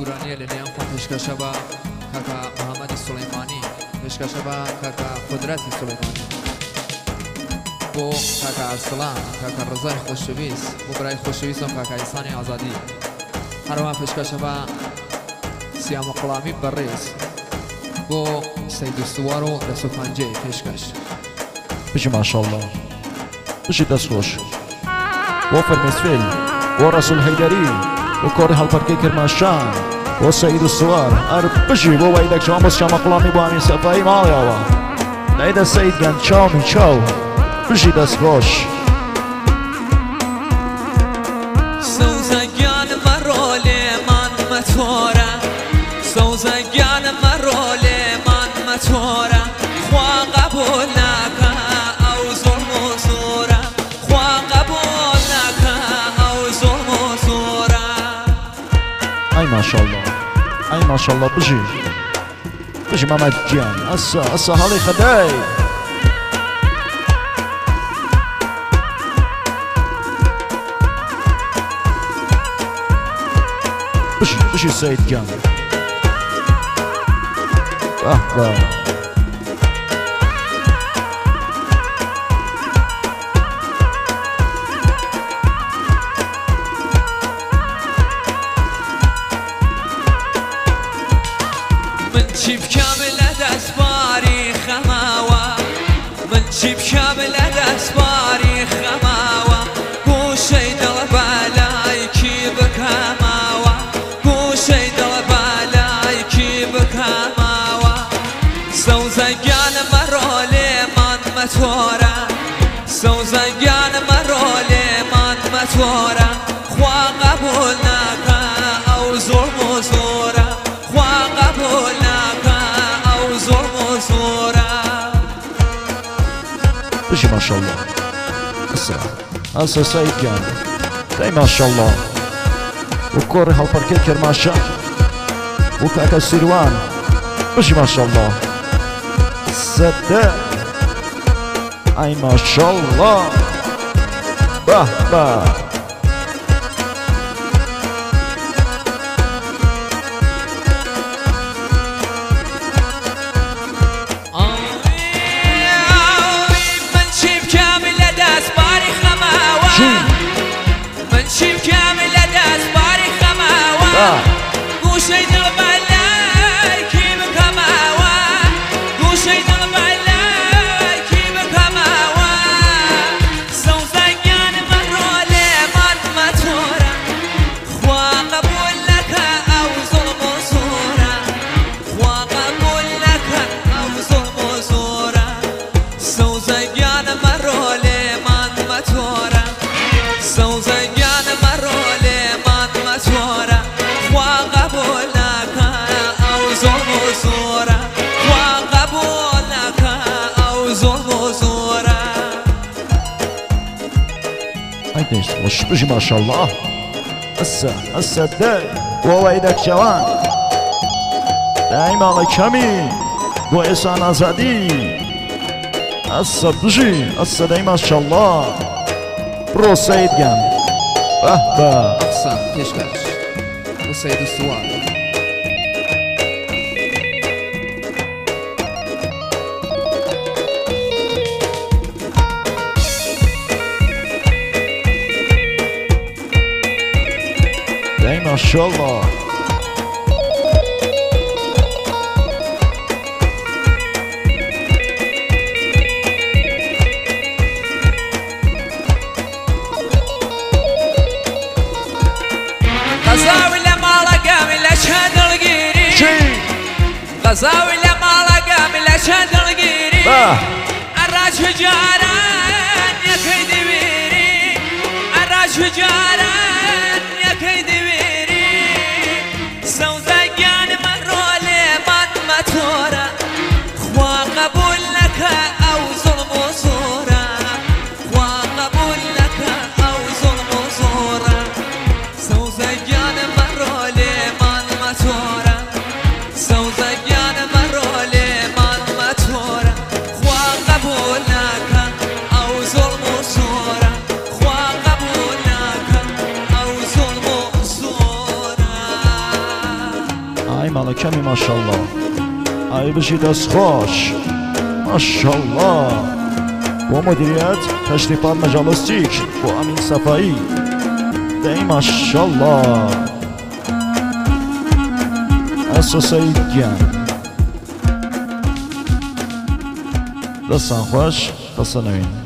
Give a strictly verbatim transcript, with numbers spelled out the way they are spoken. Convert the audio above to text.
گورانی لنیان خو پشکشبا کاکا محمد سلیمانی پشکشبا کاکا قدرت سلیمانی بو کاکا ارسلان کاکا رضای خوشویس بو برای خوشویسم کاکا ایسانی آزادی هرما پشکشبا سیام قلامی بریز بو سید سوارو دستو پنجه پشکش بشي ما شاء الله بشي دست خوش وفر مسفل ورسول هيدري وكوري هالبركي كرماشان وسيد السوار عرب بشي بو ويدك شامس شام قلامي بامي سفاي مالي اوا نايدا السيد كان تشاومي تشاو بشي دست خوش سوزگان مرول من متوره سوزگان مرول من متوره خواه قبول نکن او ظلم و زوره خواه قبول نکن او ظلم و زوره اي ما شاء الله اي ما شاء الله بشي بشي محمد جان هسه هسه هالي خداي بشي بشي السيد جان اه اه چیب کامل دست باری خماوا من چیب کامل دست باری خماوا گوشه دل بالای کی بکماوا گوشه دل بالای کی بکماوا سوزگان مرول من متوره سوزگان مرول من متوره خواه قبول نکن او ظلم و زوره خواه قبول بشي ما شاء الله هسه هسه سيد كان داي ما شاء الله وكوري هالبركي كرماشان وكاكا سيروان بشي ما شاء الله صدق اي ما شاء الله باه باه من شیب کامل دست باری خماوا گوشه دل بالای کی بکماوا گوشه دل بالای کی بکماوا سوزگان مرول من متوره خواه قبول نکن او ظلم و زوره خواه قبول نکن او ظلم و زوره سوزگان مرول من متوره سوزگان مرول من متوره خواه قبول نکن او ظلم و زوره خواه قبول نکن او ظلم و زوره هيدي وش بشي ما شاء الله هسه هسه داي وويدك جوان دايما لكمي وإسان آزادي هسه بشي هسه داي ما شاء الله برو سيد جان به به احسن پشکش بو سید سوار داي ما شاء الله غزاوي لما لقى من الاشهاد القيري شي غزاوي لما لقى من الاشهاد القيري باه الراج فجاران يا كيد ويري الراج فجاران يا كيد ويري سوزگان مرول من متوره خواه قبول لك او ظلم و زوره خواه قبول لك او ظلم و زوره سوزگان مرول من متوره سوزگان مرول من متوره خواه قبول نکن او ظلم و زوره خواه قبول نکن مالا کمی ماشالله ای بشی دست خوش ماشالله با مدیریت تشریفات مجالستیک با امین صفایی دی ماشالله اساسایی گم دستان خوش دستان نوین